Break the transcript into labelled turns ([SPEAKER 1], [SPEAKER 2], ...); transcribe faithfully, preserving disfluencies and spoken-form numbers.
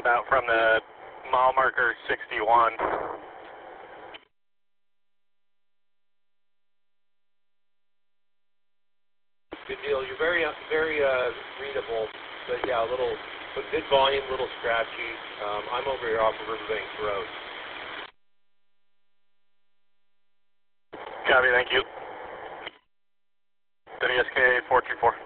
[SPEAKER 1] about from the mile marker sixty-one.
[SPEAKER 2] Good deal. You're very, very uh, readable, but yeah, a little, but good volume, a little scratchy. Um, I'm over here off of Riverbanks Road.
[SPEAKER 1] Copy, thank you. W S K four two four.